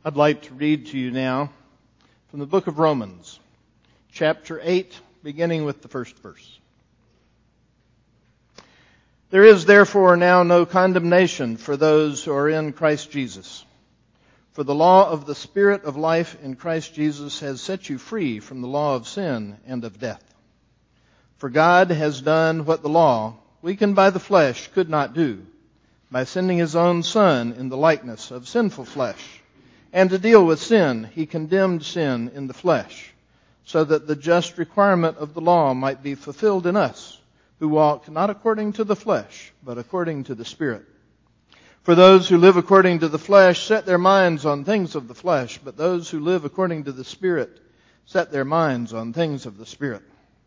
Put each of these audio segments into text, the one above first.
I'd like to read to you now from the book of Romans, chapter 8, beginning with the first verse. There is therefore now no condemnation for those who are in Christ Jesus. For the law of the Spirit of life in Christ Jesus has set you free from the law of sin and of death. For God has done what the law, weakened by the flesh, could not do, by sending His own Son in the likeness of sinful flesh. And to deal with sin, He condemned sin in the flesh, so that the just requirement of the law might be fulfilled in us, who walk not according to the flesh, but according to the Spirit. For those who live according to the flesh set their minds on things of the flesh, but those who live according to the Spirit set their minds on things of the Spirit.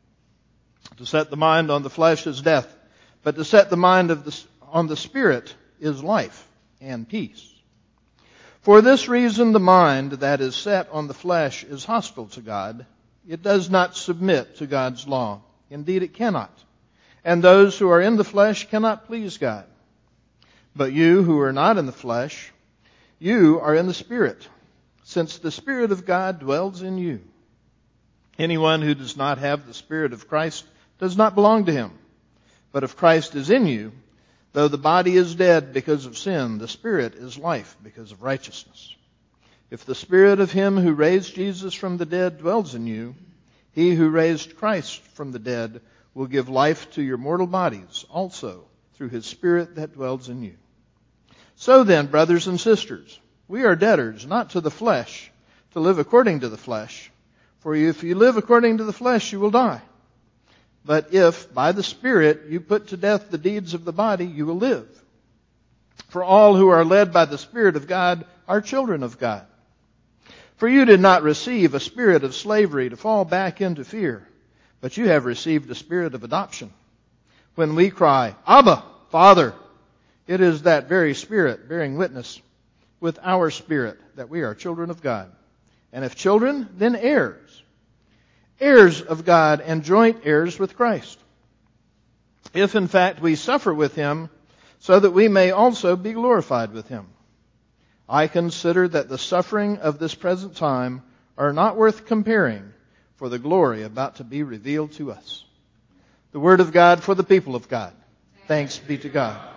To set the mind on the flesh is death, but to set the mind on the Spirit is life and peace. For this reason the mind that is set on the flesh is hostile to God. It does not submit to God's law. Indeed, it cannot. And those who are in the flesh cannot please God. But you who are not in the flesh, you are in the Spirit, since the Spirit of God dwells in you. Anyone who does not have the Spirit of Christ does not belong to Him. But if Christ is in you, though the body is dead because of sin, the Spirit is life because of righteousness. If the Spirit of Him who raised Jesus from the dead dwells in you, He who raised Christ from the dead will give life to your mortal bodies also through His Spirit that dwells in you. So then, brothers and sisters, we are debtors not to the flesh to live according to the flesh. For if you live according to the flesh, you will die. But if, by the Spirit, you put to death the deeds of the body, you will live. For all who are led by the Spirit of God are children of God. For you did not receive a spirit of slavery to fall back into fear, but you have received a spirit of adoption. When we cry, Abba, Father, it is that very Spirit bearing witness with our spirit that we are children of God. And if children, then heirs. Heirs of God and joint heirs with Christ. If in fact we suffer with Him, so that we may also be glorified with Him. I consider that the suffering of this present time are not worth comparing for the glory about to be revealed to us. The word of God for the people of God. Thanks be to God.